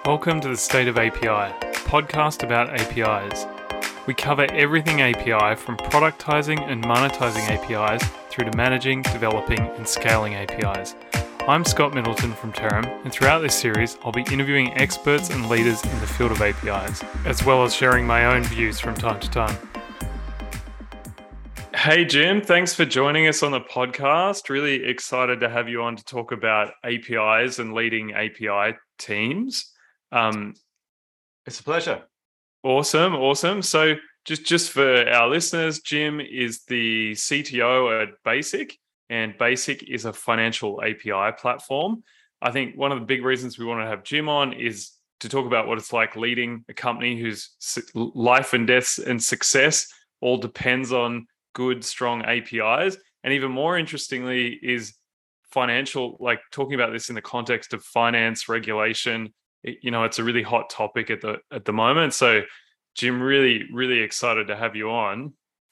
Welcome to the State of API, a podcast about APIs. We cover everything API from productizing and monetizing APIs through to managing, developing, and scaling APIs. I'm Scott Middleton from Terram, and throughout this series, I'll be interviewing experts and leaders in the field of APIs, as well as sharing my own views from time to time. Hey, Jim, thanks for joining us on the podcast. Really excited to have you on to talk about APIs and leading API teams. It's a pleasure. Awesome. So just for our listeners, Jim is the CTO at Basic, and Basic is a financial API platform. I think one of the big reasons we want to have Jim on is to talk about what it's like leading a company whose life and death and success all depends on good, strong APIs. And even more interestingly is financial, like talking about this in the context of finance regulation. It's a really hot topic at the moment. So Jim, really excited to have you on.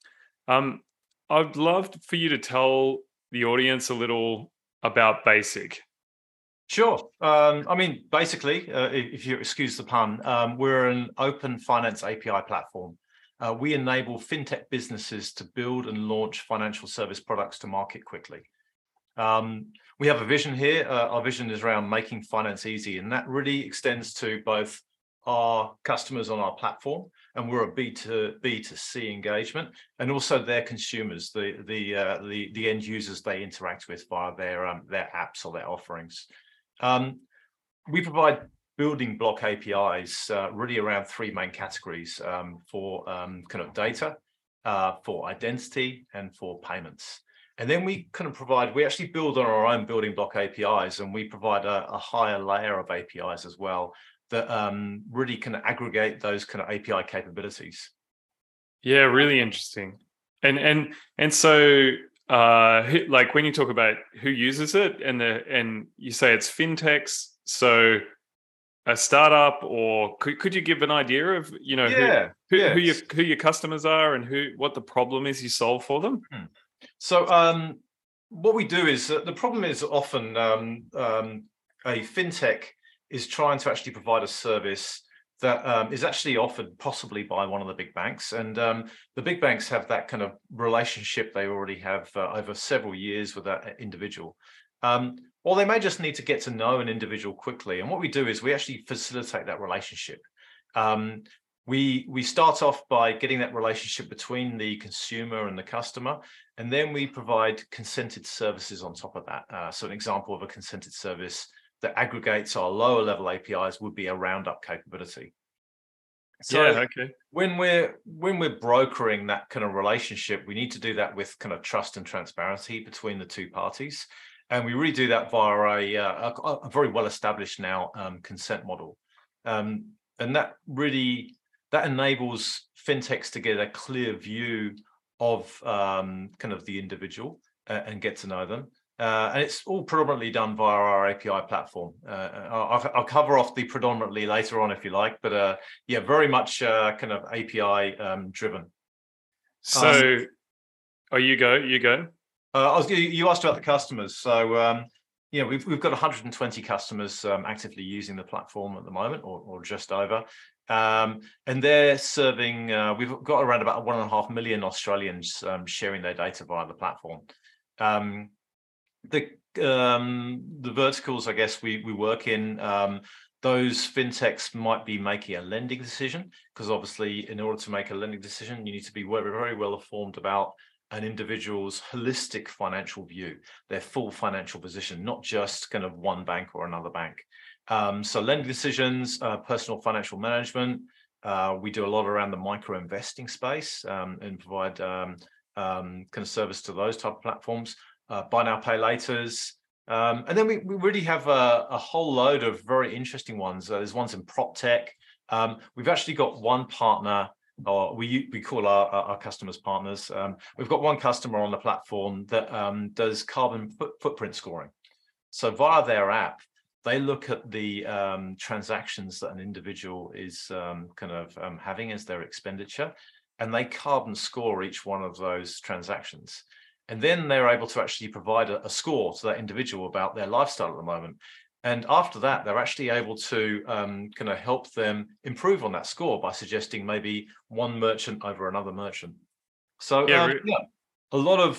I'd love for you to tell the audience a little about Basic. Sure. Basically, if you excuse the pun, we're an open finance API platform. We enable fintech businesses to build and launch financial service products to market quickly. We have a vision here. Our vision is around making finance easy, and that really extends to both our customers on our platform, and we're a B2C engagement, and also their consumers, the end users they interact with via their apps or their offerings. We provide building block APIs really around three main categories for kind of data, for identity, and for payments. And then we actually build on our own building block APIs, and we provide a higher layer of APIs as well that really can aggregate those kind of API capabilities. Yeah, really interesting. And so like when you talk about who uses it and you say it's fintechs, so a startup, or could you give an idea of who your customers are and what the problem is you solve for them? So what we do is the problem is often a fintech is trying to actually provide a service that is actually offered possibly by one of the big banks, and the big banks have that kind of relationship they already have over several years with that individual. Or they may just need to get to know an individual quickly. And what we do is we actually facilitate that relationship. We start off by getting that relationship between the consumer and the customer, and then we provide consented services on top of that. So an example of a consented service that aggregates our lower level APIs would be a roundup capability. So when we're brokering that kind of relationship, we need to do that with kind of trust and transparency between the two parties. And we really do that via a very well-established now consent model. And that enables fintechs to get a clear view of kind of the individual and get to know them. And it's all predominantly done via our API platform. I'll cover off the predominantly later on if you like, but very much kind of API driven. So, you go. You asked about the customers. So, we've got 120 customers actively using the platform at the moment, or just over. And they're serving, we've got around about 1.5 million Australians sharing their data via the platform. The verticals, I guess, we work in, those fintechs might be making a lending decision, because obviously in order to make a lending decision, you need to be very, very well informed about an individual's holistic financial view, their full financial position, not just kind of one bank or another bank. So lending decisions, personal financial management. We do a lot around the micro investing space and provide kind of service to those type of platforms. Buy now, pay laters. And then we really have a whole load of very interesting ones. There's ones in prop tech. We've actually got one partner, or we call our customers partners. We've got one customer on the platform that does carbon footprint scoring. So via their app, they look at the transactions that an individual is having as their expenditure, and they carbon score each one of those transactions. And then they're able to actually provide a score to that individual about their lifestyle at the moment. And after that, they're actually able to kind of help them improve on that score by suggesting maybe one merchant over another merchant. So a lot of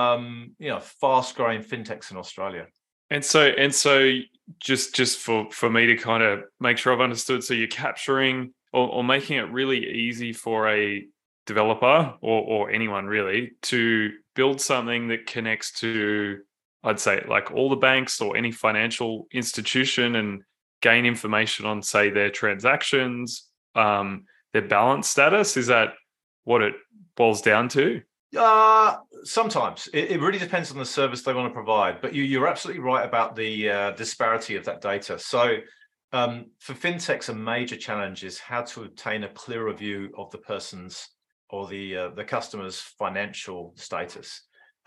fast-growing fintechs in Australia. And so just for me to kind of make sure I've understood, so you're capturing or making it really easy for a developer or anyone really to build something that connects to, I'd say, like all the banks or any financial institution and gain information on, say, their transactions, their balance status. Is that what it boils down to? Sometimes it really depends on the service they want to provide, but you're absolutely right about the disparity of that data. So for fintechs, a major challenge is how to obtain a clearer view of the person's or the customer's financial status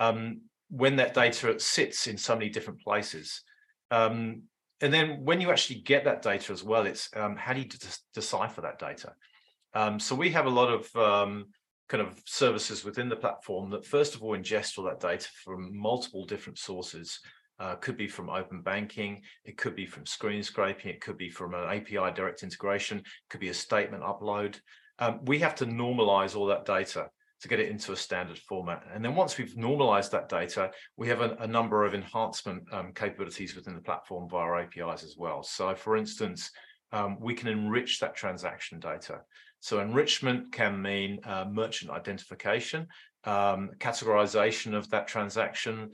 when that data sits in so many different places. And then when you actually get that data as well, it's how do you decipher that data? So we have a lot of kind of services within the platform that first of all ingest all that data from multiple different sources. Could be from open banking, it could be from screen scraping, it could be from an API direct integration, it could be a statement upload. We have to normalize all that data to get it into a standard format. And then once we've normalized that data, we have a number of enhancement capabilities within the platform via our APIs as well. So for instance, we can enrich that transaction data. So enrichment can mean merchant identification, categorization of that transaction,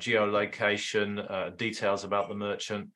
geolocation, details about the merchant.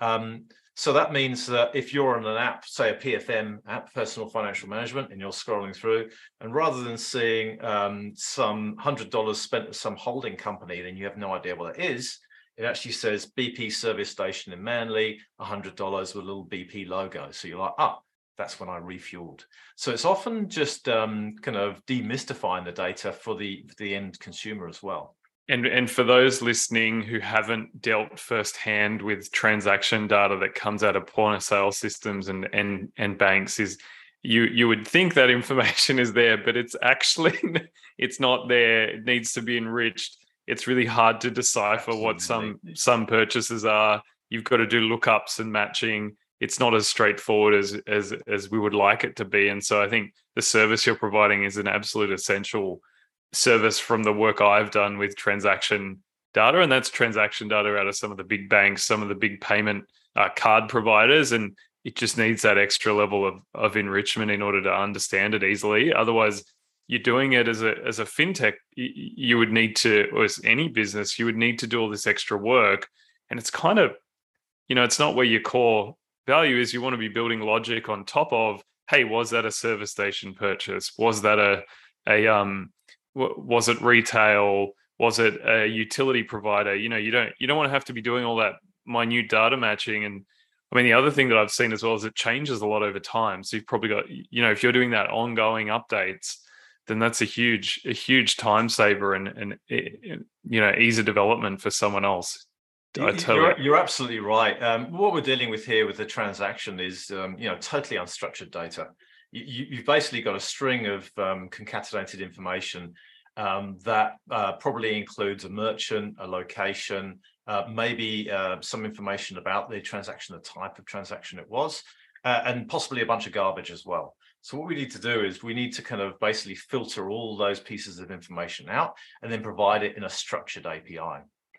So that means that if you're on an app, say a PFM app, personal financial management, and you're scrolling through, and rather than seeing some $100 spent at some holding company, then you have no idea what it is. It actually says BP service station in Manly, $100 with a little BP logo. So you're like, that's when I refueled. So it's often just kind of demystifying the data for the end consumer as well. And for those listening who haven't dealt firsthand with transaction data that comes out of point of sale systems and banks, is you would think that information is there, but it's actually it's not there. It needs to be enriched. It's really hard to decipher what some purchases are. You've got to do lookups and matching. It's not as straightforward as we would like it to be. And so I think the service you're providing is an absolute essential service from the work I've done with transaction data. And that's transaction data out of some of the big banks, some of the big payment card providers. And it just needs that extra level of enrichment in order to understand it easily. Otherwise, you're doing it as a fintech, you would need to, or as any business, you would need to do all this extra work. And it's kind of, it's not where your core value is. You want to be building logic on top of, hey, was that a service station purchase? Was that was it retail? Was it a utility provider? You don't want to have to be doing all that minute data matching. And I mean, the other thing that I've seen as well is it changes a lot over time. So you've probably got, if you're doing that ongoing updates, then that's a huge time saver and ease of development for someone else. You're absolutely right. What we're dealing with here with the transaction is, totally unstructured data. You've basically got a string of concatenated information that probably includes a merchant, a location, maybe some information about the transaction, the type of transaction it was, and possibly a bunch of garbage as well. So what we need to do is we need to kind of basically filter all those pieces of information out and then provide it in a structured API.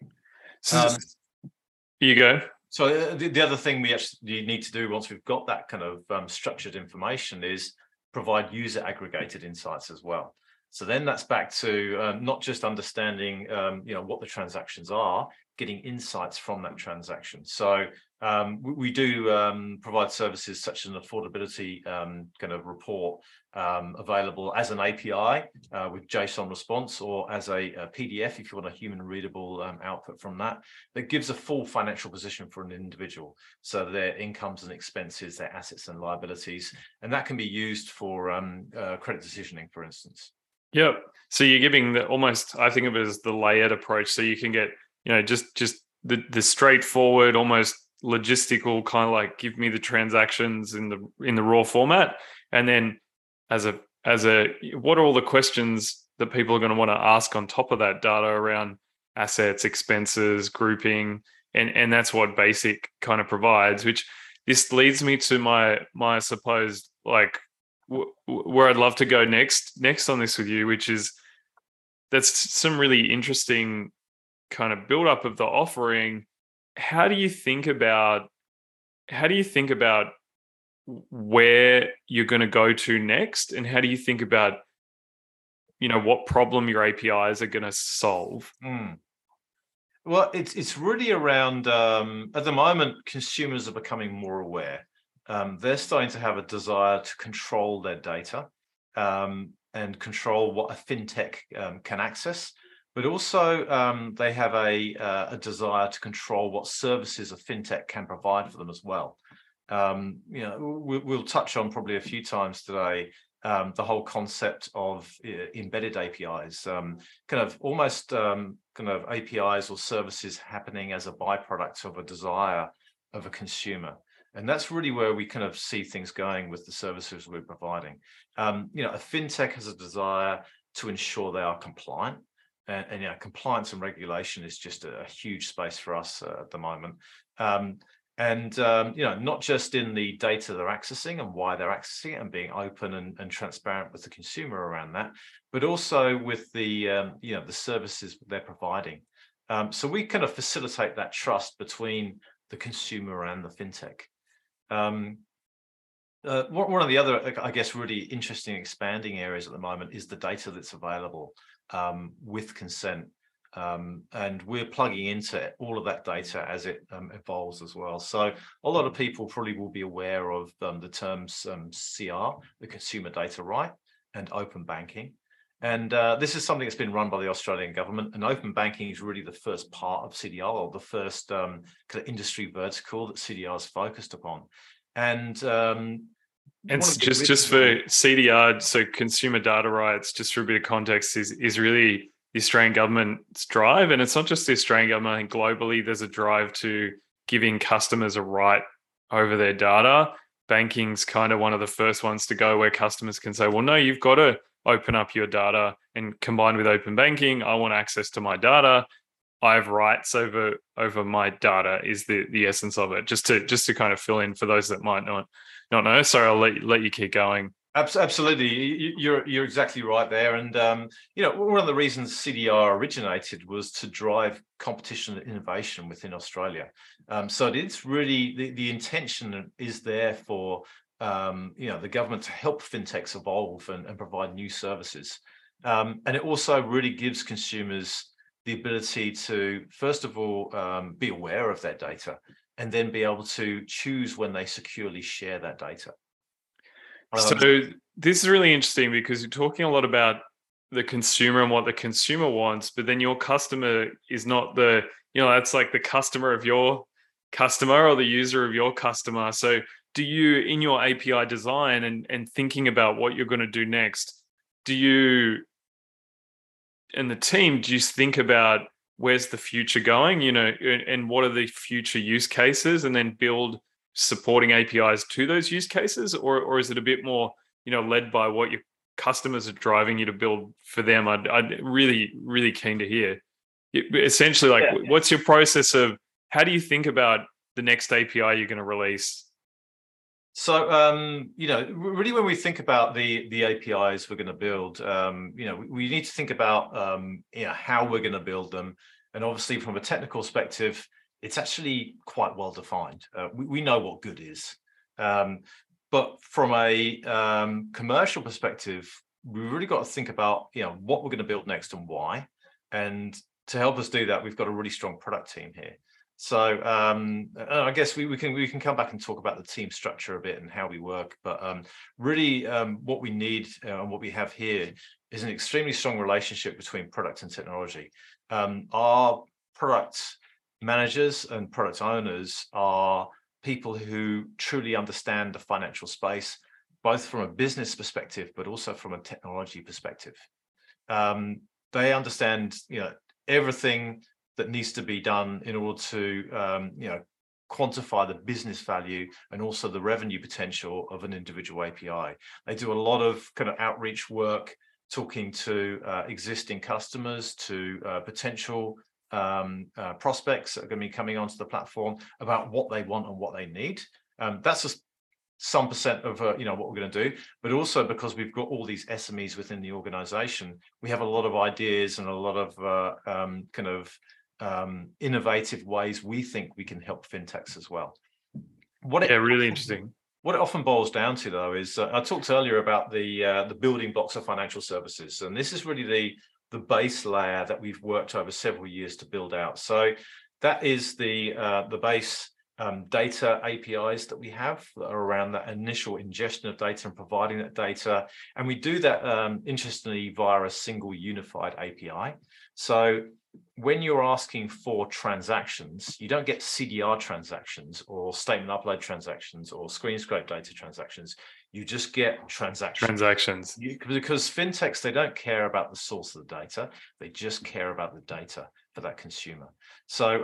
You go. So the other thing we actually need to do once we've got that kind of structured information is provide user aggregated insights as well. So then that's back to not just understanding, what the transactions are, getting insights from that transaction. So we do provide services such as an affordability kind of report available as an API with JSON response, or as a PDF if you want a human readable output from that gives a full financial position for an individual. So their incomes and expenses, their assets and liabilities, and that can be used for credit decisioning, for instance. Yep. So you're giving almost, I think of it as the layered approach. So you can get, just the straightforward, almost logistical kind of like, give me the transactions in the raw format, and then as a what are all the questions that people are going to want to ask on top of that data around assets, expenses, grouping, and that's what Basic kind of provides. Which this leads me to my supposed like where I'd love to go next on this with you, which is that's some really interesting kind of build up of the offering. How do you think about where you're going to go to next, and how do you think about what problem your APIs are going to solve? Well, it's really around at the moment, consumers are becoming more aware. They're starting to have a desire to control their data and control what a fintech can access, but also they have a desire to control what services a fintech can provide for them as well. We'll touch on probably a few times today the whole concept of embedded APIs, kind of almost kind of APIs or services happening as a byproduct of a desire of a consumer. And that's really where we kind of see things going with the services we're providing. A fintech has a desire to ensure they are compliant. And compliance and regulation is just a huge space for us at the moment. Not just in the data they're accessing and why they're accessing it and being open and transparent with the consumer around that, but also with the the services they're providing. So we kind of facilitate that trust between the consumer and the fintech. One of the other, I guess, really interesting expanding areas at the moment is the data that's available with consent. And we're plugging into all of that data as it evolves as well. So a lot of people probably will be aware of the terms CR, the Consumer Data Right, and open banking. And this is something that's been run by the Australian government. And open banking is really the first part of CDR, or the first kind of industry vertical that CDR is focused upon. And just for CDR, so consumer data rights, just for a bit of context, is really the Australian government's drive. And it's not just the Australian government. I think globally there's a drive to giving customers a right over their data. Banking's kind of one of the first ones to go, where customers can say, well, no, you've got to open up your data, and combined with open banking, I want access to my data. I have rights over my data is the essence of it. Just to kind of fill in for those that might not know. Sorry, I'll let you keep going. Absolutely, you're exactly right there. And one of the reasons CDR originated was to drive competition and innovation within Australia. So it's really the intention is there for the government to help fintechs evolve and provide new services. And it also really gives consumers the ability to, first of all, be aware of their data, and then be able to choose when they securely share that data. So this is really interesting, because you're talking a lot about the consumer and what the consumer wants, but then your customer is not that's like the customer of your customer, or the user of your customer. So do you, in your API design and thinking about what you're going to do next, do you and the team, do you think about where's the future going, and what are the future use cases, and then build supporting APIs to those use cases, or is it a bit more, led by what your customers are driving you to build for them? I'd really, really keen to hear. Essentially, what's your process of, how do you think about the next API you're going to release? So, really, when we think about the APIs we're going to build, we need to think about, how we're going to build them. And obviously, from a technical perspective, it's actually quite well defined. We know what good is. But from a commercial perspective, we really got to think about, what we're going to build next and why. And to help us do that, we've got a really strong product team here. So I guess we can come back and talk about the team structure a bit and how we work. But really, what we need and what we have here is an extremely strong relationship between product and technology. Our product managers and product owners are people who truly understand the financial space, both from a business perspective, but also from a technology perspective. They understand, everything that needs to be done in order to, quantify the business value and also the revenue potential of an individual API. They do a lot of kind of outreach work, talking to existing customers, to potential prospects that are going to be coming onto the platform about what they want and what they need. That's just some percent of what we're going to do, but also because we've got all these SMEs within the organization, we have a lot of ideas and a lot of innovative ways we think we can help fintechs as well. Really interesting. What it often boils down to, though, is I talked earlier about the building blocks of financial services, and this is really the base layer that we've worked over several years to build out. So that is the base data APIs that we have that are around that initial ingestion of data and providing that data, and we do that interestingly via a single unified API. So when you're asking for transactions, you don't get CDR transactions or statement upload transactions or screen scrape data transactions. You just get transactions. Because fintechs, they don't care about the source of the data. They just care about the data for that consumer. So,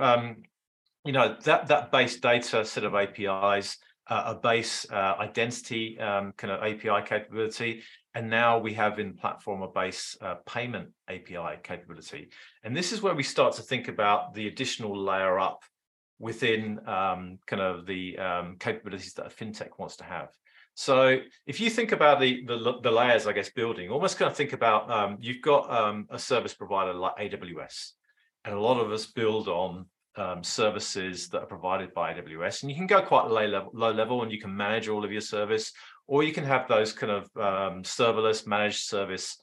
that base data set of APIs, a base identity kind of API capability, and now we have in platform a base payment API capability. And this is where we start to think about the additional layer up within kind of the capabilities that a fintech wants to have. So if you think about the layers, I guess, building, almost kind of think about you've got a service provider like AWS, and a lot of us build on services that are provided by AWS, and you can go quite low level and you can manage all of your service, or you can have those kind of serverless managed service.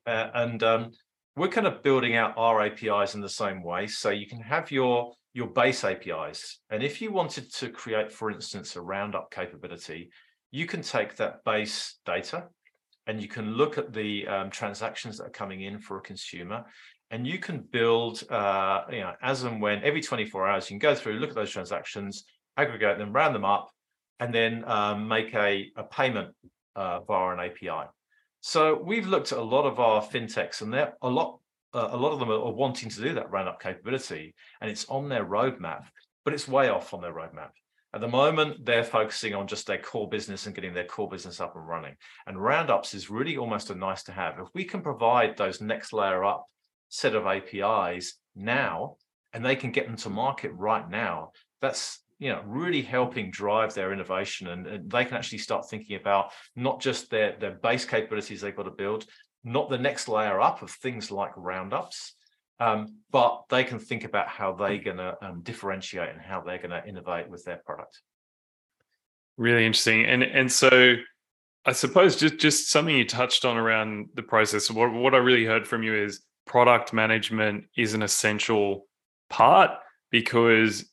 We're kind of building out our APIs in the same way. So you can have your base APIs. And if you wanted to create, for instance, a roundup capability, you can take that base data and you can look at the transactions that are coming in for a consumer. And you can build, as and when, every 24 hours, you can go through, look at those transactions, aggregate them, round them up, and then make a payment via an API. So we've looked at a lot of our fintechs, and a lot of them are wanting to do that roundup capability, and it's on their roadmap, but it's way off on their roadmap. At the moment, they're focusing on just their core business and getting their core business up and running. And roundups is really almost a nice to have. If we can provide those next layer up set of APIs now, and they can get them to market right now, that's really helping drive their innovation, and they can actually start thinking about not just their base capabilities they've got to build, not the next layer up of things like roundups, but they can think about how they're going to differentiate and how they're going to innovate with their product. Really interesting. And so I suppose just something you touched on around the process, what I really heard from you is product management is an essential part, because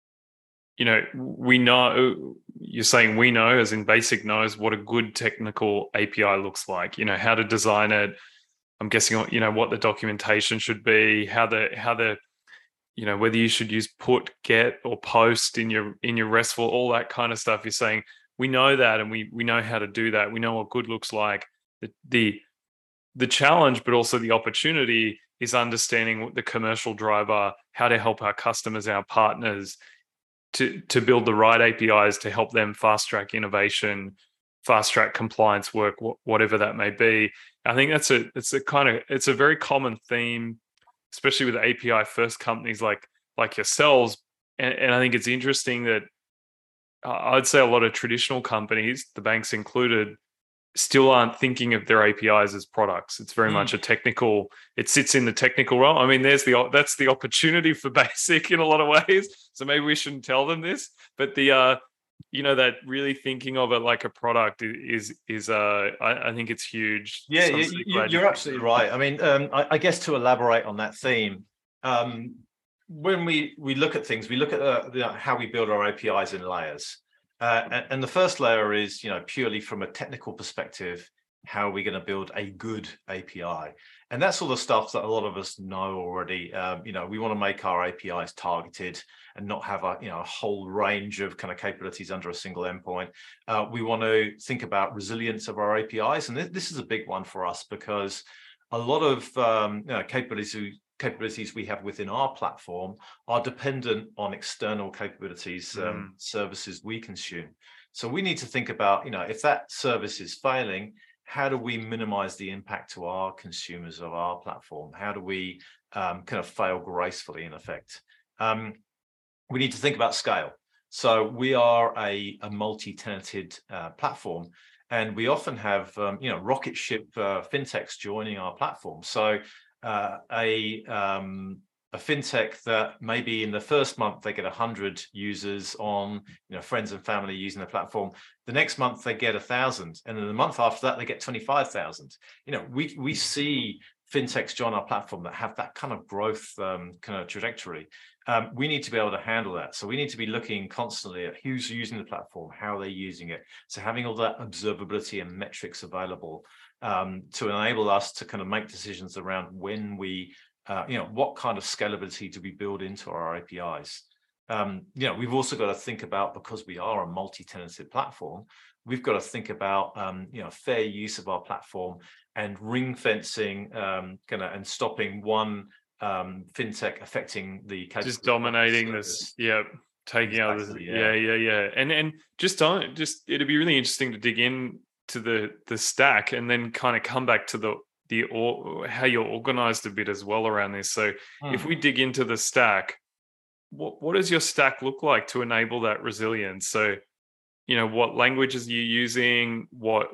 we know, you're saying we know, as in Basic knows what a good technical API looks like, how to design it. I'm guessing, what the documentation should be, how the whether you should use put, get, or post in your RESTful, all that kind of stuff. You're saying we know that, and we know how to do that. We know what good looks like. The challenge, but also the opportunity, is understanding the commercial driver, how to help our customers, our partners, to build the right APIs to help them fast track innovation, fast track compliance work, whatever that may be. I think it's a very common theme, especially with API first companies like yourselves. And I think it's interesting that I'd say a lot of traditional companies, the banks included, still aren't thinking of their APIs as products. It's very much it sits in the technical realm. I mean, that's the opportunity for Basic in a lot of ways. So maybe we shouldn't tell them this, but that really thinking of it like a product is I think it's huge. Yeah, you're absolutely right. I mean, I guess to elaborate on that theme, when we look at things, we look at how we build our APIs in layers. And the first layer is, purely from a technical perspective, how are we going to build a good API? And that's all the stuff that a lot of us know already. We want to make our APIs targeted and not have a whole range of kind of capabilities under a single endpoint. We want to think about resilience of our APIs, and this is a big one for us, because a lot of capabilities we have within our platform are dependent on external capabilities, services we consume. So we need to think about, if that service is failing, how do we minimize the impact to our consumers of our platform? How do we kind of fail gracefully, in effect. We need to think about scale. So we are a multi-tenanted platform, and we often have rocket ship fintechs joining our platform. So a fintech that maybe in the first month they get 100 users on, friends and family using the platform. The next month they get 1,000, and then the month after that they get 25,000. We see fintechs join our platform that have that kind of growth kind of trajectory. We need to be able to handle that. So we need to be looking constantly at who's using the platform, how they're using it. So having all that observability and metrics available to enable us to kind of make decisions around when we, what kind of scalability do we build into our APIs? We've also got to think about, because we are a multi-tenanted platform, we've got to think about, fair use of our platform and ring fencing and stopping one fintech affecting the just dominating this, taking exactly, others, and just it'd be really interesting to dig in to the stack and then kind of come back to the how you're organized a bit as well around this. So if we dig into the stack, what does your stack look like to enable that resilience? So what languages are you using, what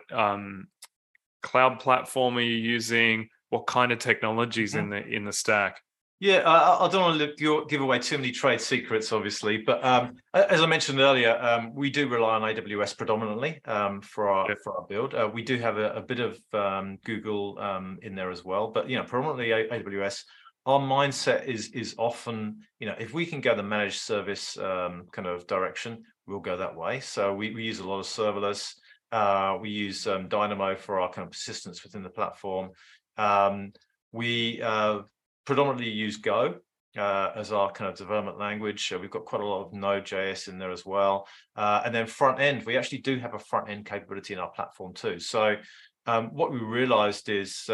cloud platform are you using, what kind of technologies in the stack? Yeah, I don't want to give away too many trade secrets, obviously, but as I mentioned earlier, we do rely on AWS predominantly for our build. We do have a bit of Google in there as well, but predominantly AWS. Our mindset is often, if we can go the managed service kind of direction, we'll go that way. So we use a lot of serverless. We use Dynamo for our kind of persistence within the platform. We predominantly use Go as our kind of development language. We've got quite a lot of Node.js in there as well. And then front end, we actually do have a front end capability in our platform too. So what we realized is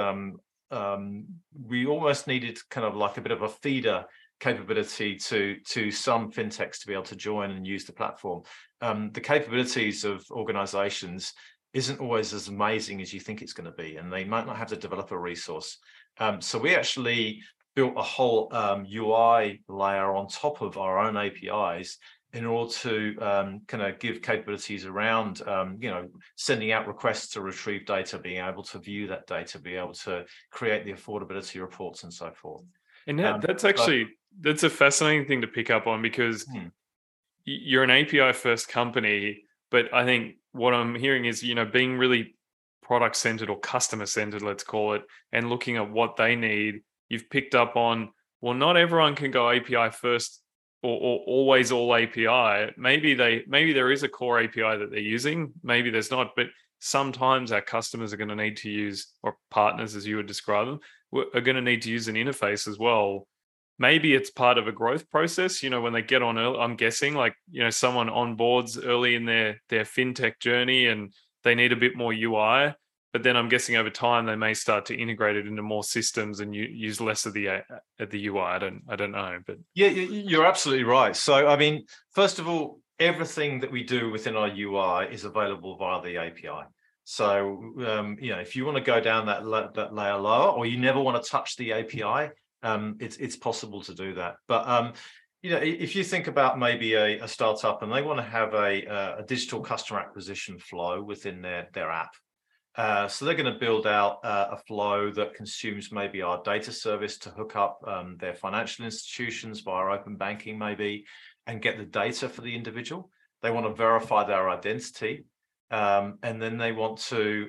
we almost needed kind of like a bit of a feeder capability to some fintechs to be able to join and use the platform. The capabilities of organizations isn't always as amazing as you think it's going to be, and they might not have the developer resource. So we actually built a whole UI layer on top of our own APIs in order to kind of give capabilities around, sending out requests to retrieve data, being able to view that data, be able to create the affordability reports and so forth. And that's a fascinating thing to pick up on, because you're an API first company, but I think what I'm hearing is, being really product centered or customer centered, let's call it, and looking at what they need. You've picked up on, well, not everyone can go API first or always all API. Maybe there is a core API that they're using, maybe there's not, but sometimes our customers are going to need to use, or partners as you would describe them, are going to need to use an interface as well. Maybe it's part of a growth process, when they get on early. I'm guessing someone onboards early in their fintech journey and they need a bit more UI, but then I'm guessing over time they may start to integrate it into more systems and use less of the UI. I don't know, but yeah, you're absolutely right. So I mean, first of all, everything that we do within our UI is available via the API. So if you want to go down that layer lower, or you never want to touch the API, it's possible to do that. But if you think about maybe a startup and they want to have a digital customer acquisition flow within their app, so they're going to build out a flow that consumes maybe our data service to hook up their financial institutions via open banking maybe, and get the data for the individual. They want to verify their identity, and then they want to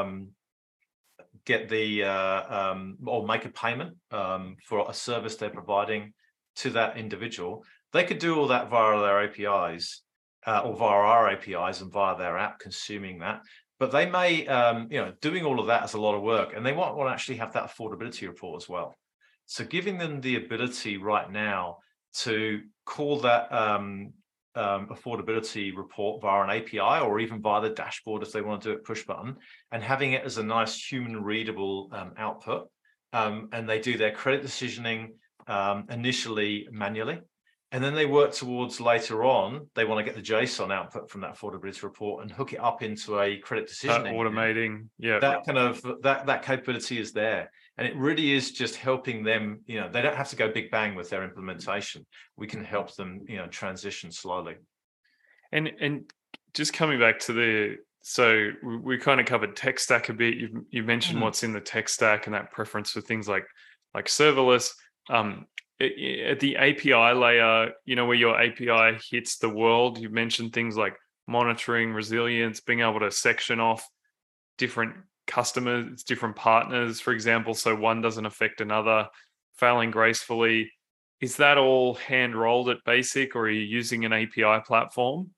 get or make a payment for a service they're providing to that individual. They could do all that via their APIs or via our APIs and via their app consuming that. But they may, doing all of that is a lot of work, and they want to actually have that affordability report as well. So giving them the ability right now to call that affordability report via an API, or even via the dashboard if they want to do it push button, and having it as a nice human readable output. And they do their credit decisioning initially manually, and then they work towards later on, they want to get the JSON output from that affordability report and hook it up into a credit decision engine. Automating, yeah. That kind of that capability is there. And it really is just helping them, they don't have to go big bang with their implementation. We can help them, transition slowly. And just coming back to so we kind of covered tech stack a bit. You mentioned what's in the tech stack and that preference for things like serverless. At the API layer, where your API hits the world, you mentioned things like monitoring, resilience, being able to section off different customers, different partners, for example, so one doesn't affect another, failing gracefully. Is that all hand rolled at Basic, or are you using an API platform?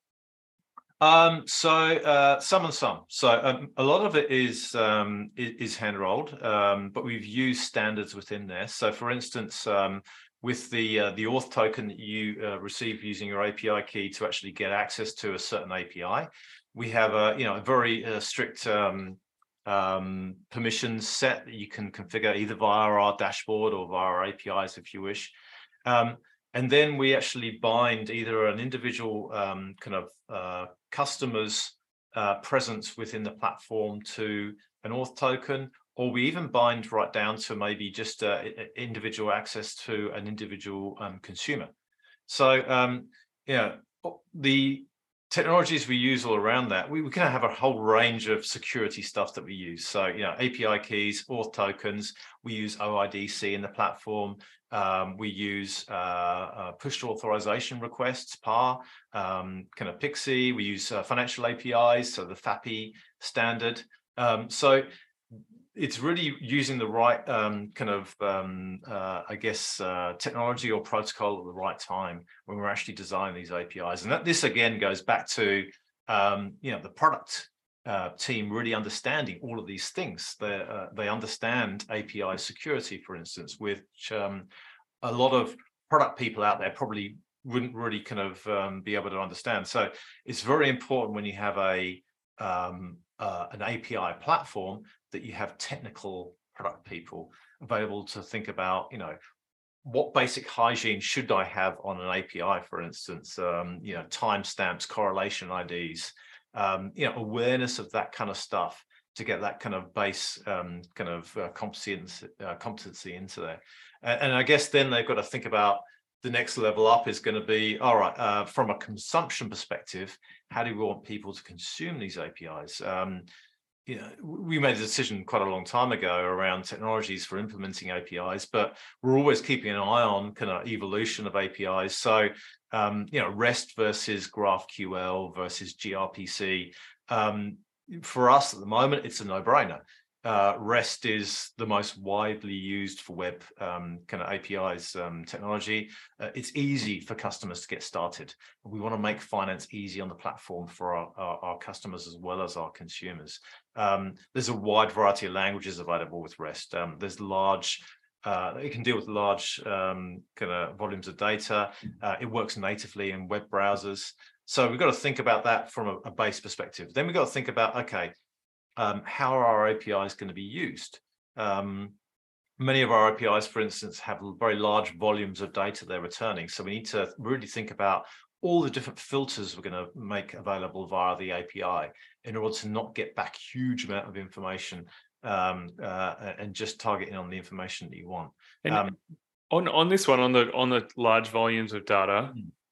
So some and some. So a lot of it is hand rolled, but we've used standards within there. So for instance, with the auth token that you receive using your API key to actually get access to a certain API, we have a very strict permissions set that you can configure either via our dashboard or via our APIs if you wish. And then we actually bind either an individual customer's presence within the platform to an auth token, or we even bind right down to maybe just individual access to an individual consumer. So, the technologies we use all around that, we can have a whole range of security stuff that we use. So, API keys, auth tokens, we use OIDC in the platform. We use push to authorization requests, PAR, PXE. We use financial APIs, so the FAPI standard. So it's really using the right technology or protocol at the right time when we're actually designing these APIs. And this again goes back to the product team really understanding all of these things. They understand API security, for instance, which a lot of product people out there probably wouldn't really be able to understand. So it's very important when you have an API platform that you have technical product people available to think about, what basic hygiene should I have on an API, for instance, timestamps, correlation IDs, awareness of that kind of stuff to get that kind of base competency into there. And I guess then they've got to think about the next level up is going to be, all right, from a consumption perspective, how do we want people to consume these APIs? We made a decision quite a long time ago around technologies for implementing APIs, but we're always keeping an eye on evolution of APIs. So, REST versus GraphQL versus gRPC. For us at the moment, it's a no-brainer. REST is the most widely used for web APIs technology. It's easy for customers to get started. We want to make finance easy on the platform for our customers as well as our consumers. There's a wide variety of languages available with REST. There's large, it can deal with large volumes of data. It works natively in web browsers. So we've got to think about that from a base perspective. Then we've got to think about, okay, how are our APIs going to be used? Many of our APIs, for instance, have very large volumes of data they're returning. So we need to really think about all the different filters we're going to make available via the API in order to not get back huge amount of information and just targeting on the information that you want. And on this one, on the large volumes of data,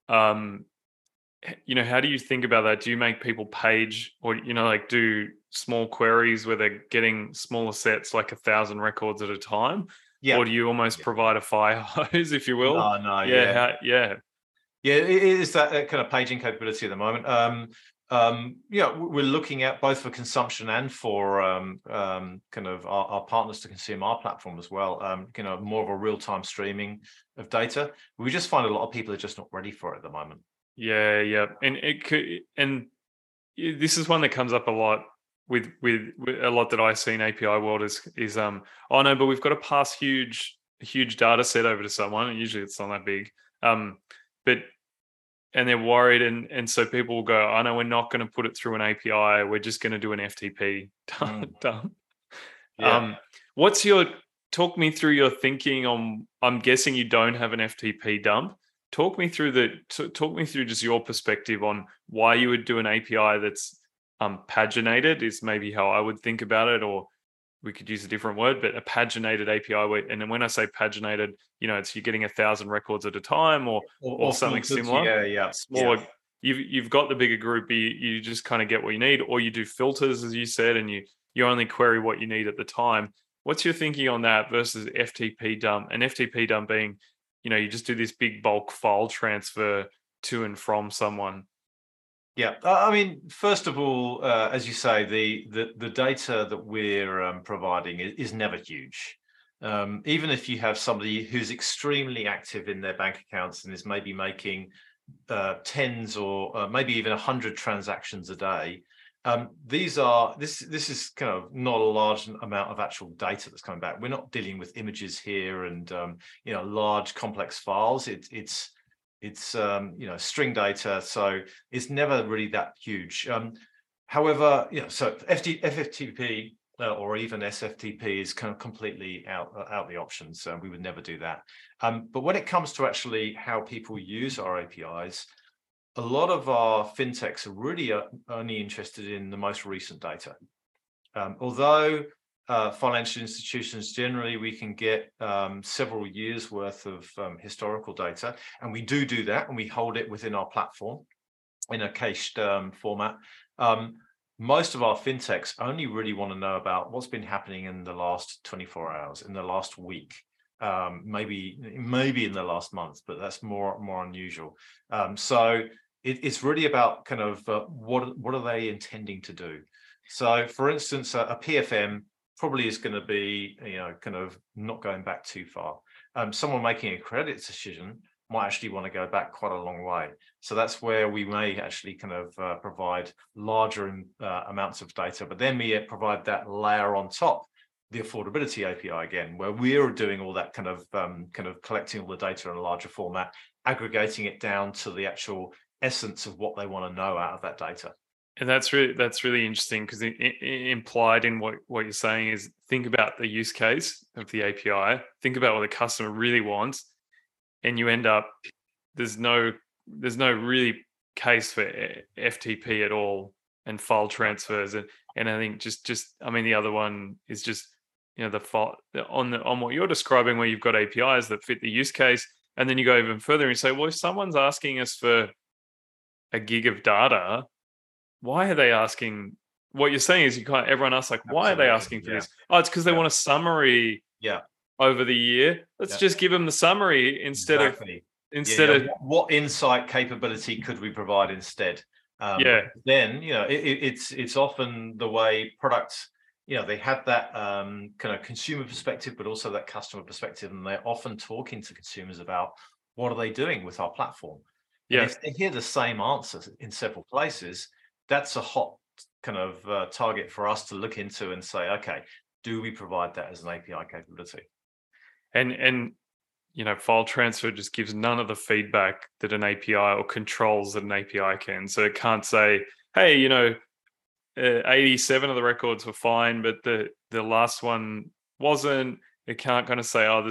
how do you think about that? Do you make people page or, do small queries where they're getting smaller sets, like 1,000 records at a time? Yeah. Or do you almost provide a fire hose, if you will? No. Yeah. It is that kind of paging capability at the moment. We're looking at both for consumption and for our partners to consume our platform as well. More of a real-time streaming of data. We just find a lot of people are just not ready for it at the moment. Yeah, and this is one that comes up a lot with a lot that I see in API world is but we've got to pass huge data set over to someone, and usually it's not that big, and they're worried, and so people will go, oh no, we're not going to put it through an API, we're just going to do an FTP dump. Yeah. Talk me through your thinking on, I'm guessing you don't have an FTP dump. Talk me through just your perspective on why you would do an API that's paginated is maybe how I would think about it, or we could use a different word, but a paginated API. And then when I say paginated, it's you're getting 1,000 records at a time, or something filters, similar. yeah. Smaller. You've got the bigger group. You just kind of get what you need, or you do filters, as you said, and you only query what you need at the time. What's your thinking on that versus FTP dump? And FTP dump being, you just do this big bulk file transfer to and from someone. Yeah, I mean, first of all, as you say, the data that we're providing is never huge. Even if you have somebody who's extremely active in their bank accounts and is maybe making tens or maybe even 100 transactions a day, this is kind of not a large amount of actual data that's coming back. We're not dealing with images here and large complex files. It's string data, so it's never really that huge. However, so FTP or even SFTP is kind of completely out the options. We would never do that. But when it comes to actually how people use our APIs, a lot of our fintechs are really only interested in the most recent data. Although financial institutions, generally, we can get several years worth of historical data, and we do that, and we hold it within our platform in a cached format. Most of our fintechs only really want to know about what's been happening in the last 24 hours, in the last week, maybe in the last month, but that's more unusual. So it's really about kind of what are they intending to do. So, for instance, a PFM probably is going to be, kind of not going back too far. Someone making a credit decision might actually want to go back quite a long way. So that's where we may actually kind of provide larger amounts of data, but then we provide that layer on top, the affordability API again, where we're doing all that kind of collecting all the data in a larger format, aggregating it down to the actual essence of what they want to know out of that data. And that's really interesting, because implied in what you're saying is, think about the use case of the API, think about what the customer really wants, and you end up there's no really case for FTP at all and file transfers, and I think just the other one is just the fault on what you're describing, where you've got APIs that fit the use case, and then you go even further and you say, well, if someone's asking us for a gig of data, why are they asking? What you're saying is everyone asks, like, why are they asking for this? Oh, it's because they want a summary over the year. Let's just give them the summary instead of what insight capability could we provide instead? Then it's often the way products, they have that kind of consumer perspective, but also that customer perspective, and they're often talking to consumers about what are they doing with our platform. And if they hear the same answers in several places, that's a hot kind of target for us to look into and say, okay, do we provide that as an API capability? And file transfer just gives none of the feedback that an API, or controls that an API can. So it can't say, hey, 87 of the records were fine, but the last one wasn't. It can't kind of say, oh,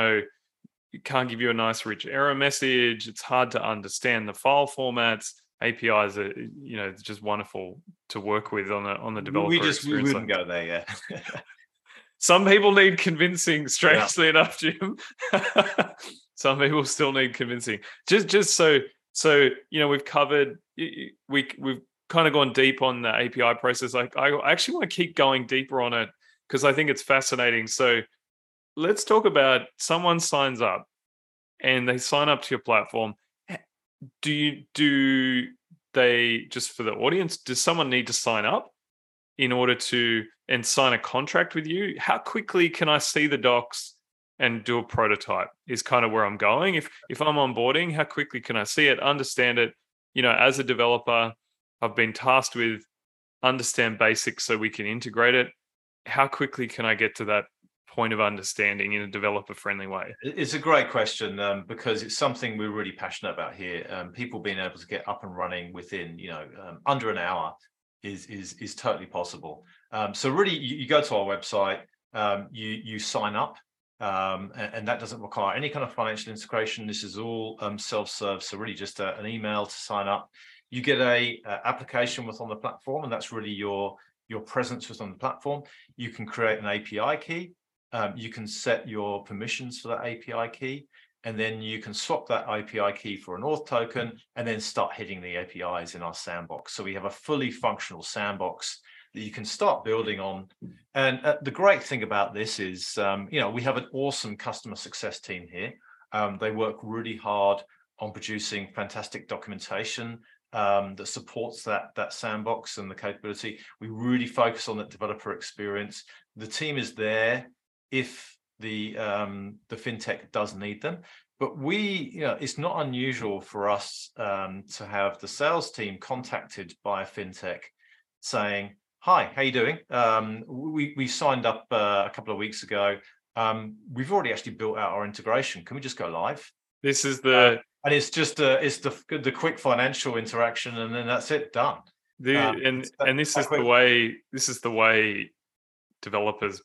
it can't give you a nice rich error message. It's hard to understand the file formats. APIs are, just wonderful to work with on the developer experience. We wouldn't go there, yeah. Some people need convincing, strangely enough, Jim. Some people still need convincing. Just so we've covered, we've kind of gone deep on the API process. Like, I actually want to keep going deeper on it, because I think it's fascinating. So let's talk about, someone signs up and they sign up to your platform. Do they, just for the audience, does someone need to sign up in order to and sign a contract with you? How quickly can I see the docs and do a prototype is kind of where I'm going. If I'm onboarding, how quickly can I see it, understand it? As a developer, I've been tasked with understand basics so we can integrate it. How quickly can I get to that point of understanding in a developer-friendly way? It's a great question, because it's something we're really passionate about here. People being able to get up and running within, under an hour is totally possible. So really, you go to our website, you sign up, and that doesn't require any kind of financial integration. This is all self-serve. So really, just an email to sign up. You get a application on the platform, and that's really your your presence within the platform. You can create an API key. You can set your permissions for that API key, and then you can swap that API key for an auth token and then start hitting the APIs in our sandbox. So we have a fully functional sandbox that you can start building on. And the great thing about this is, we have an awesome customer success team here. They work really hard on producing fantastic documentation that supports that sandbox and the capability. We really focus on that developer experience. The team is there if the fintech does need them. But it's not unusual for us to have the sales team contacted by a fintech saying, "Hi, how you doing? We signed up a couple of weeks ago. We've already actually built out our integration. Can we just go live?" This is the and it's just the quick financial interaction, and then that's it, done. This is the way developers,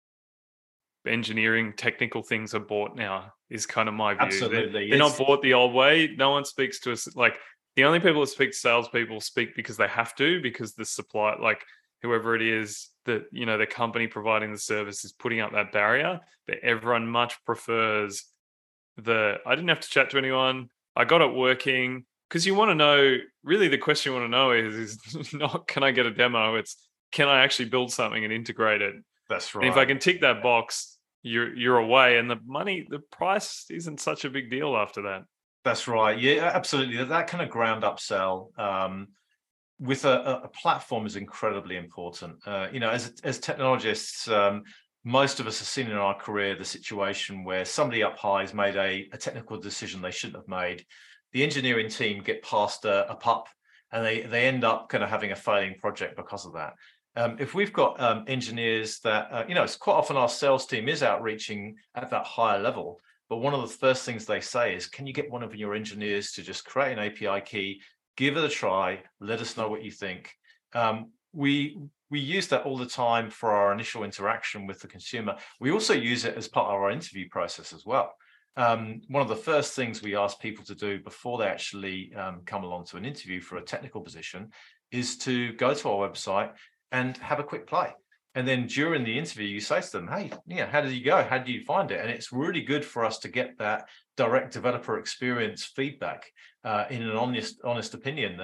engineering, technical things are bought now, is kind of my view. Absolutely. They're not bought the old way. No one speaks to us like the only people that speak to salespeople speak because they have to, because the supply, like whoever it is that, the company providing the service is putting up that barrier. But everyone much prefers I didn't have to chat to anyone. I got it working, because you want to know, really the question you want to know is not, can I get a demo? It's, can I actually build something and integrate it? That's right. And if I can tick that box, you're away, and the price isn't such a big deal after that. That's right. Yeah, absolutely. That kind of ground up sell with a platform is incredibly important. As technologists, most of us have seen in our career the situation where somebody up high has made a technical decision they shouldn't have made. The engineering team get past a pup, and they end up kind of having a failing project because of that. If we've got engineers that, it's quite often our sales team is outreaching at that higher level, but one of the first things they say is, can you get one of your engineers to just create an API key, give it a try, let us know what you think. We use that all the time for our initial interaction with the consumer. We also use it as part of our interview process as well. One of the first things we ask people to do before they actually come along to an interview for a technical position is to go to our website and have a quick play. And then during the interview, you say to them, "Hey, how did you go? How did you find it?" And it's really good for us to get that direct developer experience feedback in an honest opinion.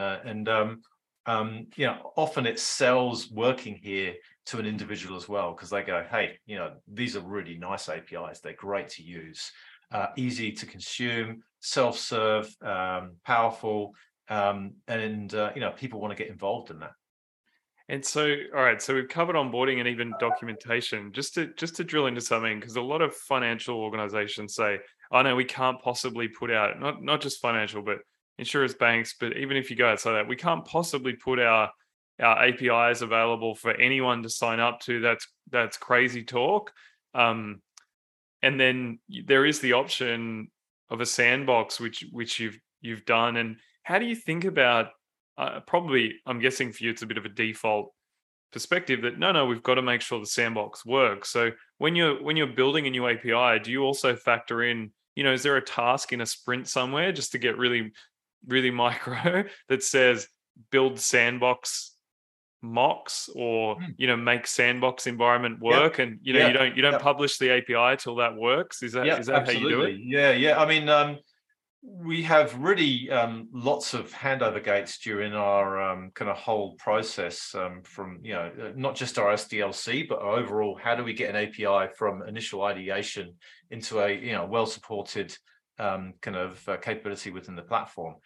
Often it sells working here to an individual as well, because they go, "Hey, these are really nice APIs. They're great to use, easy to consume, self-serve, powerful, and people want to get involved in that." And so, all right, so we've covered onboarding and even documentation. Just to drill into something, because a lot of financial organizations say, "Oh no, we can't possibly put out," not just financial, but insurance, banks, but even if you go outside that, we can't possibly put our APIs available for anyone to sign up to. That's crazy talk. And then there is the option of a sandbox, which you've done. And how do you think about? Probably, I'm guessing for you, it's a bit of a default perspective that no, we've got to make sure the sandbox works. So when you're building a new API, do you also factor in, is there a task in a sprint somewhere just to get really, really micro that says build sandbox mocks, or make sandbox environment work, and you don't publish the API till that works? Is that how you do it? Yeah. I mean, we have really lots of handover gates during our kind of whole process, from not just our SDLC, but overall, how do we get an API from initial ideation into a well supported kind of capability within the platform.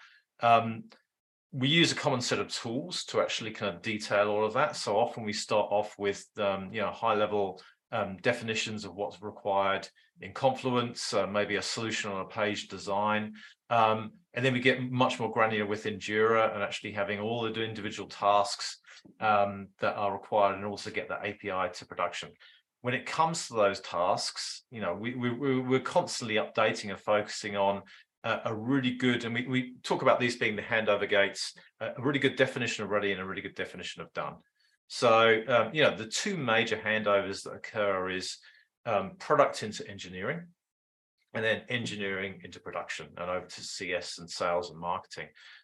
We use a common set of tools to actually kind of detail all of that. So often we start off with high level definitions of what's required in Confluence, maybe a solution on a page design. And then we get much more granular within Jira and actually having all the individual tasks that are required, and also get that API to production. When it comes to those tasks, we're constantly updating and focusing on a really good, and we talk about these being the handover gates, a really good definition of ready and a really good definition of done. So, the two major handovers that occur is product into engineering, and then engineering into production and over to CS and sales and marketing.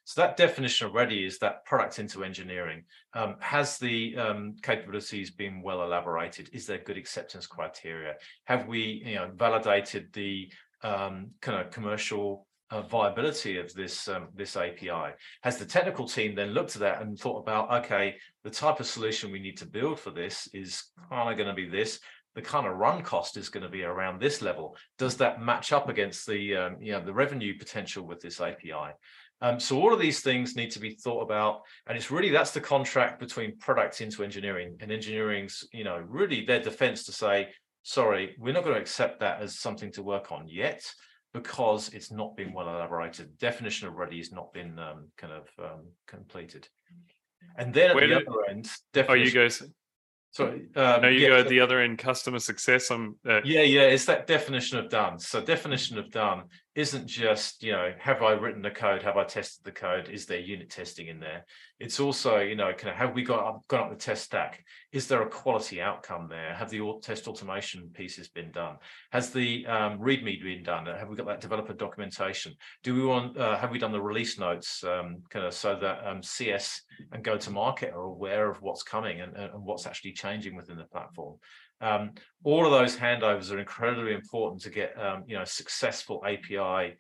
So that definition of ready is that product into engineering. Has the capabilities been well elaborated? Is there good acceptance criteria? Have we, validated the kind of commercial viability of this API? Has the technical team then looked at that and thought about, okay, the type of solution we need to build for this is kind of going to be this. The kind of run cost is going to be around this level. Does that match up against the the revenue potential with this API? So all of these things need to be thought about, and that's the contract between product into engineering, and engineering's really their defense to say, sorry, we're not going to accept that as something to work on yet because it's not been well elaborated. The definition of ready has not been completed. And then at the other end, definition. Oh, you guys. Sorry. No, you go at the other end, customer success. It's that definition of done. So definition of done isn't just, have I written the code? Have I tested the code? Is there unit testing in there? It's also, have we gone up the test stack? Is there a quality outcome there? Have the test automation pieces been done? Has the README been done? Have we got that developer documentation? Have we done the release notes so that CS and go-to-market are aware of what's coming and what's actually changing within the platform? All of those handovers are incredibly important to get successful API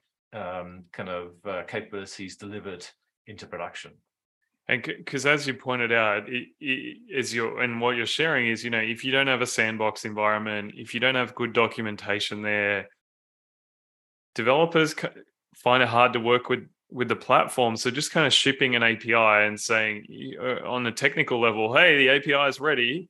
capabilities delivered into production. And because as you pointed out, what you're sharing is, if you don't have a sandbox environment, if you don't have good documentation there, developers find it hard to work with the platform. So just kind of shipping an API and saying on the technical level, hey, the API is ready,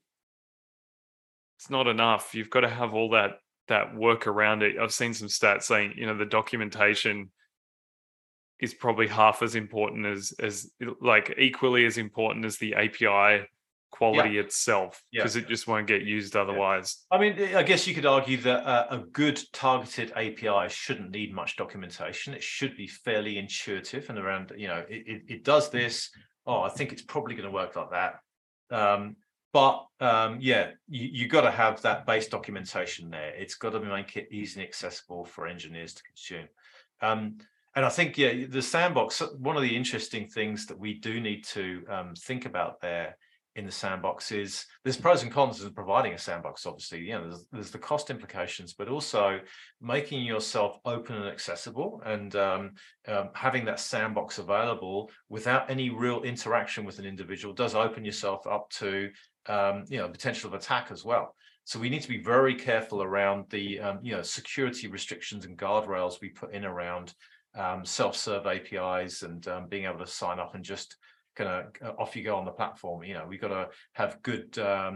it's not enough. You've got to have all that work around it. I've seen some stats saying, the documentation is probably half as important as equally as important as the API quality itself, because it just won't get used otherwise. I mean, I guess you could argue that a good targeted API shouldn't need much documentation. It should be fairly intuitive and around, it does this. Oh, I think it's probably going to work like that. You got to have that base documentation there. It's got to make it easily accessible for engineers to consume. And I think, the sandbox, one of the interesting things that we do need to think about there in the sandbox is there's pros and cons in providing a sandbox, obviously. There's the cost implications, but also making yourself open and accessible and having that sandbox available without any real interaction with an individual does open yourself up to potential of attack as well. So we need to be very careful around the security restrictions and guardrails we put in around self-serve APIs and being able to sign up and just kind of off you go on the platform. We've got to have good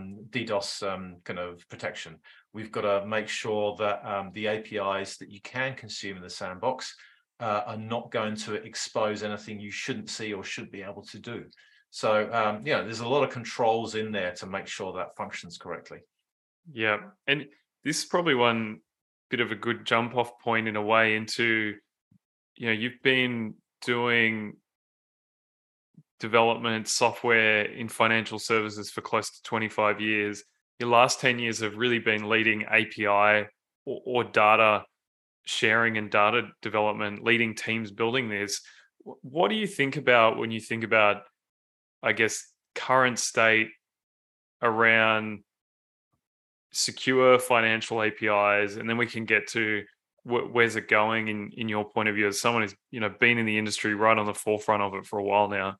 DDoS protection. We've got to make sure that the APIs that you can consume in the sandbox are not going to expose anything you shouldn't see or should be able to do. So there's a lot of controls in there to make sure that functions correctly. Yeah, and this is probably one bit of a good jump off point in a way into, you've been doing development software in financial services for close to 25 years. Your last 10 years have really been leading API or data sharing and data development, leading teams building this. What do you think about when you think about, I guess, current state around secure financial APIs, and then we can get to where's it going in your point of view as someone who's been in the industry right on the forefront of it for a while now?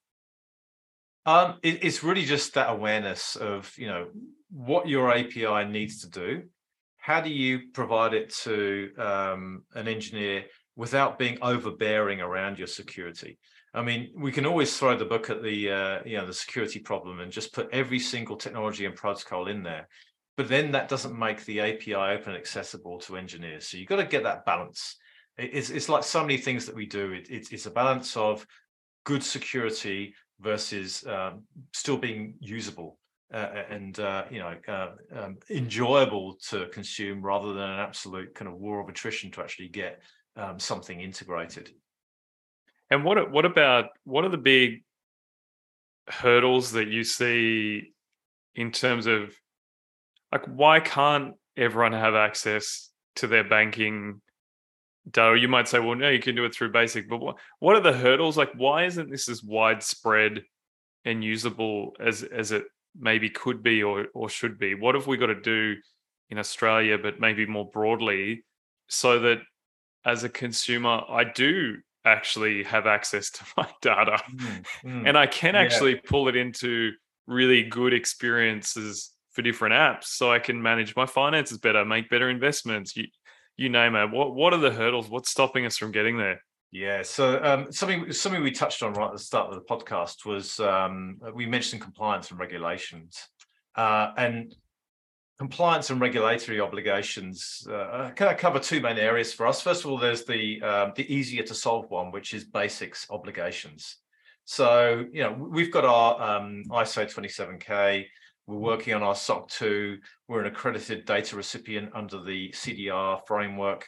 It's really just that awareness of what your API needs to do. How do you provide it to an engineer without being overbearing around your security? I mean, we can always throw the book at the security problem and just put every single technology and protocol in there. But then that doesn't make the API open and accessible to engineers. So you've got to get that balance. It's like so many things that we do. It's a balance of good security versus still being usable and enjoyable to consume, rather than an absolute kind of war of attrition to actually get something integrated. And what are the big hurdles that you see in terms of, like, why can't everyone have access to their banking data. You might say, well, no, you can do it through Basic, but what are the hurdles? Like, why isn't this as widespread and usable as it maybe could be or should be? What have we got to do in Australia, but maybe more broadly, so that as a consumer, I do actually have access to my data and I can Yeah. actually pull it into really good experiences for different apps, so I can manage my finances better, make better investments. You name it. What are the hurdles? What's stopping us from getting there? Yeah, so something we touched on right at the start of the podcast was we mentioned compliance and regulations, and compliance and regulatory obligations kind of cover two main areas for us. First of all, there's the easier to solve one, which is basics obligations. So we've got our ISO 27K. We're working on our SOC 2. We're an accredited data recipient under the CDR framework.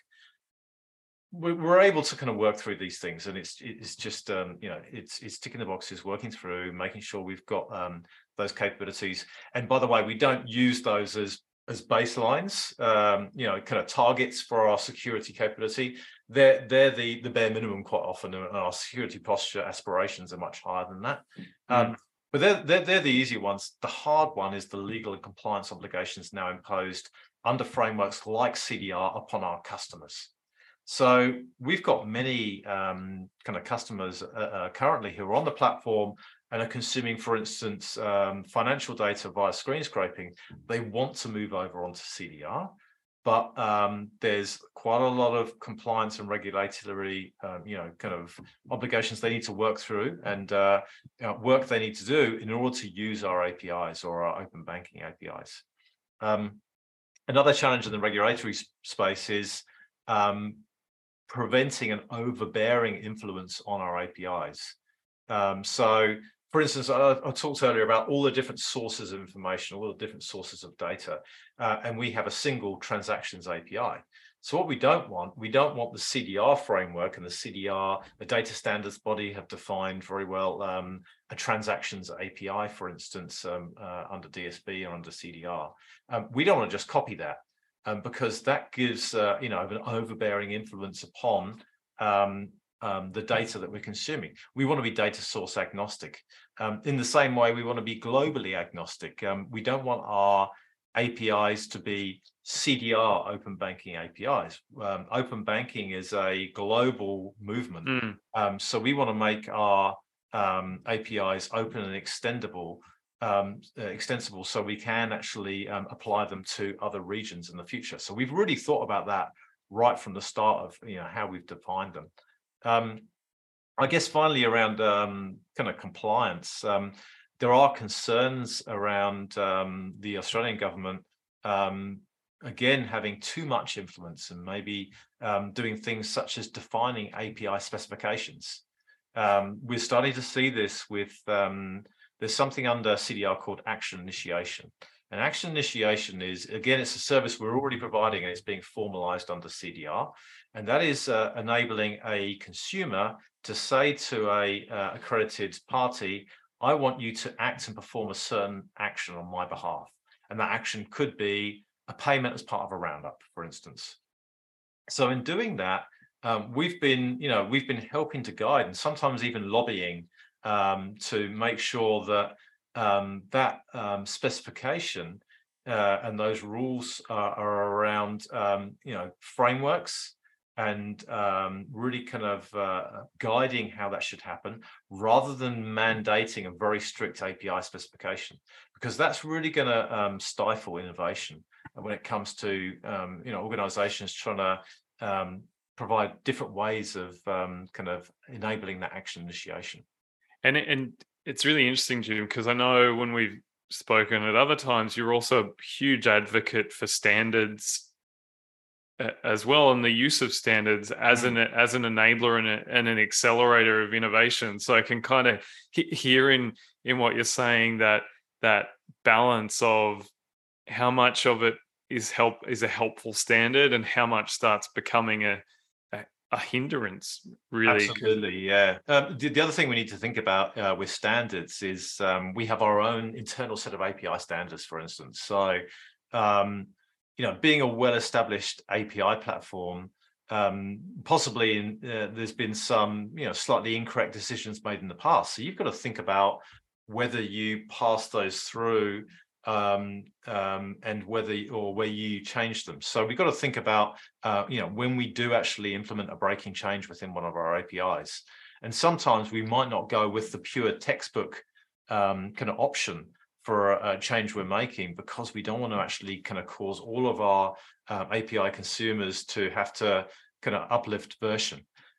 We're able to kind of work through these things, and it's just it's ticking the boxes, working through, making sure we've got those capabilities. And by the way, we don't use those as baselines, kind of targets for our security capability. They're the bare minimum quite often, and our security posture aspirations are much higher than that. But they're the easy ones. The hard one is the legal and compliance obligations now imposed under frameworks like CDR upon our customers. So we've got many kind of customers currently who are on the platform and are consuming, for instance, financial data via screen scraping. They want to move over onto CDR, but there's quite a lot of compliance and regulatory, kind of obligations they need to work through, and work they need to do in order to use our APIs or our open banking APIs. Another challenge in the regulatory space is preventing an overbearing influence on our APIs. So, for instance, I talked earlier about all the different sources of information, all the different sources of data, and we have a single transactions API. So what we don't want the CDR framework and the data standards body have defined very well a transactions API, for instance, under DSB or under CDR. We don't want to just copy that. Because that gives an overbearing influence upon the data that we're consuming. We want to be data source agnostic. In the same way, we want to be globally agnostic. We don't want our APIs to be CDR open banking APIs. Open banking is a global movement. So we want to make our APIs open and extensible, so we can actually apply them to other regions in the future. So we've really thought about that right from the start of how we've defined them. I guess finally around kind of compliance, there are concerns around the Australian government again having too much influence and maybe doing things such as defining API specifications. We're starting to see this with there's something under CDR called action initiation. And action initiation is, again, it's a service we're already providing, and it's being formalized under CDR. And that is enabling a consumer to say to a accredited party, I want you to act and perform a certain action on my behalf. And that action could be a payment as part of a roundup, for instance. So in doing that, we've been helping to guide and sometimes even lobbying to make sure that that specification and those rules are around frameworks and really kind of guiding how that should happen, rather than mandating a very strict API specification, because that's really going to stifle innovation when it comes to organizations trying to provide different ways of kind of enabling that action initiation. And it's really interesting, Jim, because I know when we've spoken at other times, you're also a huge advocate for standards as well, and the use of standards as an enabler and an accelerator of innovation. So I can kind of hear in what you're saying that balance of how much of it is a helpful standard and how much starts becoming a hindrance, really. Absolutely, yeah. The other thing we need to think about with standards is we have our own internal set of API standards, for instance. So, being a well-established API platform possibly there's been some slightly incorrect decisions made in the past. So you've got to think about whether you pass those through and where you change them. So we've got to think about when we do actually implement a breaking change within one of our APIs. And sometimes we might not go with the pure textbook kind of option for a change we're making, because we don't want to actually kind of cause all of our API consumers to have to kind of uplift version.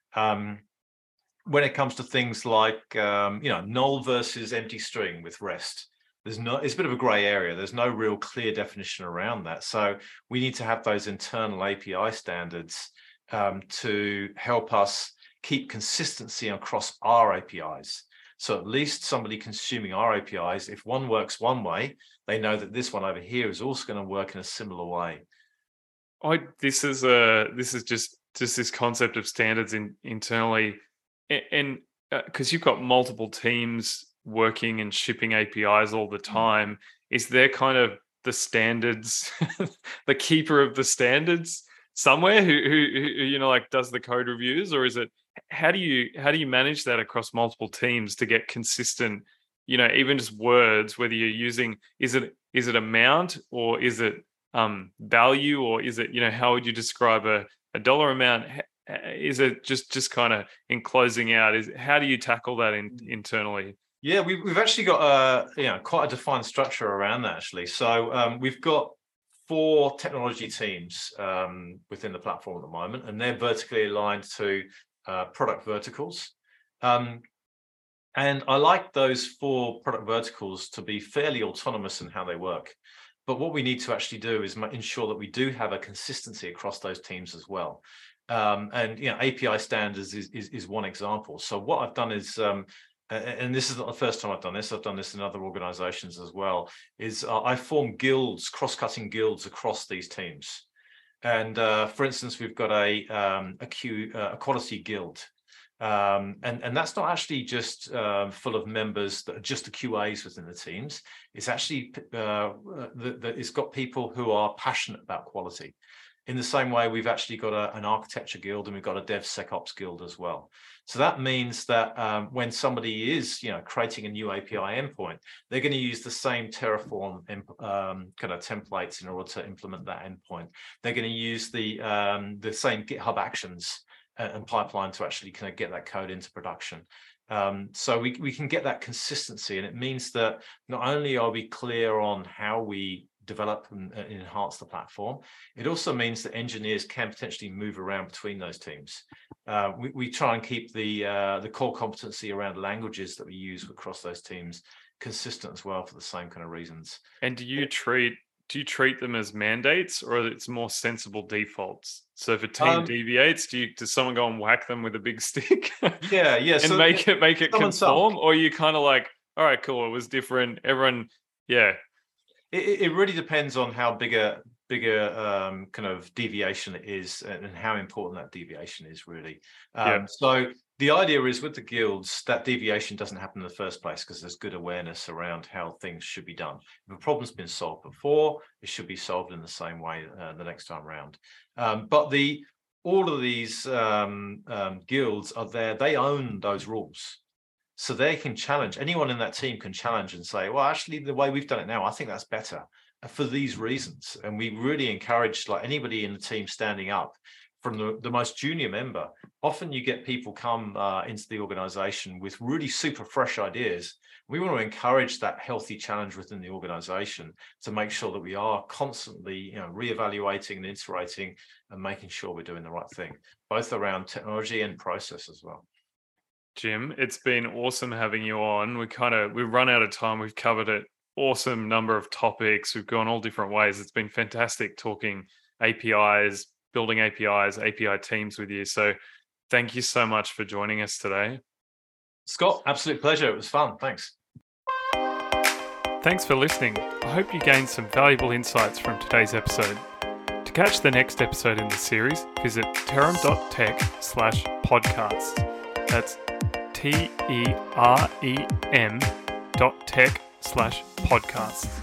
When it comes to things like null versus empty string with REST, it's a bit of a gray area. There's no real clear definition around that. So we need to have those internal API standards to help us keep consistency across our APIs. So at least somebody consuming our APIs, if one works one way, they know that this one over here is also going to work in a similar way. This is just this concept of standards internally, and because you've got multiple teams working and shipping APIs all the time, is there kind of the standards, the keeper of the standards somewhere who like does the code reviews, or is it? How do you manage that across multiple teams to get consistent, even just words, whether you're using, is it amount, or is it value, or is it, how would you describe a dollar amount? Is it just kind of in closing out, how do you tackle that internally? Yeah, we've actually got quite a defined structure around that, actually. So we've got 4 technology teams within the platform at the moment, and they're vertically aligned to product verticals. And I like those 4 product verticals to be fairly autonomous in how they work. But what we need to actually do is ensure that we do have a consistency across those teams as well. And API standards is one example. So what I've done is, and this is not the first time I've done this in other organizations as well, is I form guilds, cross-cutting guilds across these teams. And for instance, we've got a quality guild, and that's not actually just full of members that are just the QAs within the teams. It's actually it's got people who are passionate about quality. In the same way, we've actually got an architecture guild, and we've got a DevSecOps guild as well. So that means that when somebody is, creating a new API endpoint, they're going to use the same Terraform kind of templates in order to implement that endpoint. They're going to use the same GitHub Actions and pipeline to actually kind of get that code into production. So we can get that consistency, and it means that not only are we clear on how we develop and enhance the platform, it also means that engineers can potentially move around between those teams. We try and keep the core competency around languages that we use across those teams consistent as well, for the same kind of reasons. And do you treat them as mandates, or it's more sensible defaults? So if a team deviates, does someone go and whack them with a big stick? Yeah. And so make it conform, or you kind of like, all right, cool, it was different. Everyone, yeah. It really depends on how bigger kind of deviation it is, and how important that deviation is, really. So the idea is, with the guilds, that deviation doesn't happen in the first place because there's good awareness around how things should be done. If a problem's been solved before, it should be solved in the same way the next time around. But all of these guilds are there; they own those rules. So they can challenge, anyone in that team can challenge and say, well, actually, the way we've done it now, I think that's better for these reasons. And we really encourage, like, anybody in the team standing up, from the most junior member. Often you get people come into the organization with really super fresh ideas. We want to encourage that healthy challenge within the organization to make sure that we are constantly reevaluating and iterating and making sure we're doing the right thing, both around technology and process as well. Jim, it's been awesome having you on. We've run out of time. We've covered an awesome number of topics. We've gone all different ways. It's been fantastic talking APIs, building APIs, API teams with you. So thank you so much for joining us today. Scott, absolute pleasure. It was fun. Thanks. Thanks for listening. I hope you gained some valuable insights from today's episode. To catch the next episode in the series, visit terem.tech/podcasts. That's TEREM.tech/podcasts.